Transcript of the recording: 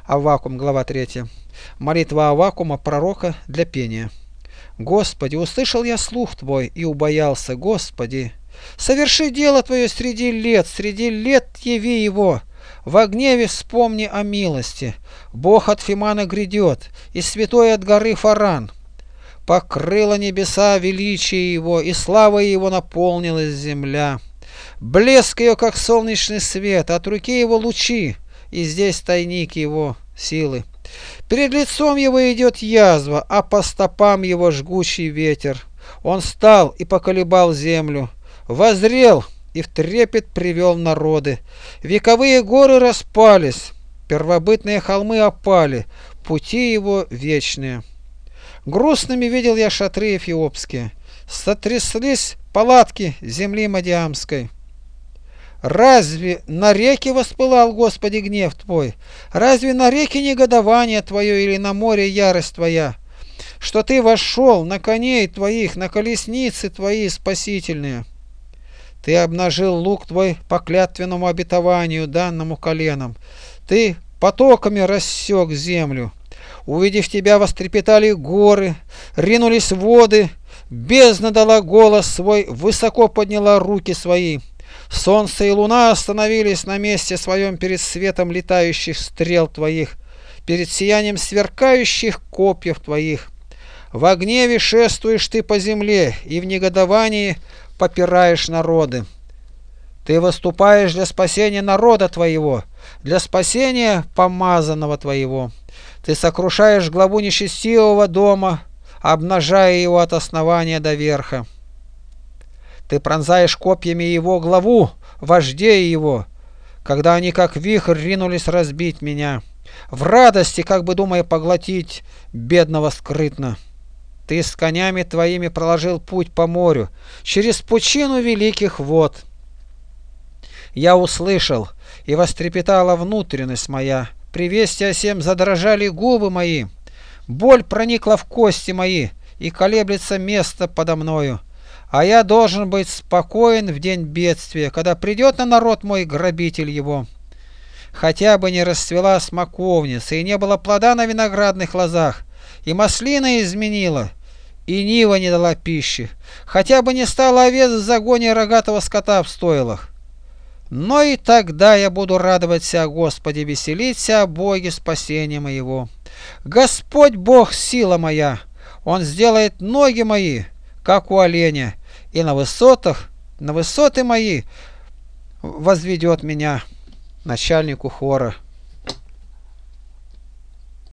Аввакум, глава 3. Молитва Аввакума, пророка, для пения. Господи, услышал я слух Твой и убоялся, Господи. Соверши дело Твое среди лет яви его. Во гневе вспомни о милости. Бог от Фимана грядет, и святой от горы Фаран. Покрыло небеса величие его, и славой его наполнилась земля. Блеск ее, как солнечный свет, от руки его лучи, и здесь тайник его силы. Перед лицом его идет язва, а по стопам его жгучий ветер. Он встал и поколебал землю, воззрел и в трепет привел народы. Вековые горы распались, первобытные холмы опали, пути его вечные. Грустными видел я шатры эфиопские, сотряслись палатки земли Мадиамской. Разве на реке воспылал, Господи, гнев Твой? Разве на реке негодование Твое или на море ярость Твоя? Что Ты вошел на коней Твоих, на колесницы Твои спасительные. Ты обнажил лук Твой по клятвенному обетованию, данному коленам. Ты потоками рассек землю. Увидев Тебя, вострепетали горы, ринулись воды, бездна дала голос свой, высоко подняла руки свои. Солнце и луна остановились на месте своем перед светом летающих стрел Твоих, перед сиянием сверкающих копьев Твоих. Во гневе шествуешь Ты по земле, и в негодовании попираешь народы. Ты выступаешь для спасения народа Твоего, для спасения помазанного Твоего. Ты сокрушаешь главу нечестивого дома, обнажая его от основания до верха. Ты пронзаешь копьями его главу, вождей его, когда они как вихрь ринулись разбить меня, в радости, как бы думая поглотить бедного скрытно. Ты с конями твоими проложил путь по морю, через пучину великих вод. Я услышал, и вострепетала внутренность моя, при вести о сем задрожали губы мои, боль проникла в кости мои, и колеблется место подо мною. А я должен быть спокоен в день бедствия, когда придет на народ мой грабитель его. Хотя бы не расцвела смоковница, и не было плода на виноградных лозах, и маслина изменила, и нива не дала пищи, хотя бы не стало овец в загоне рогатого скота в стойлах. Но и тогда я буду радоваться о Господе, веселиться о Боге спасения моего. Господь Бог сила моя, Он сделает ноги мои, как у оленя, и на высоты мои возведет меня. Начальнику хора.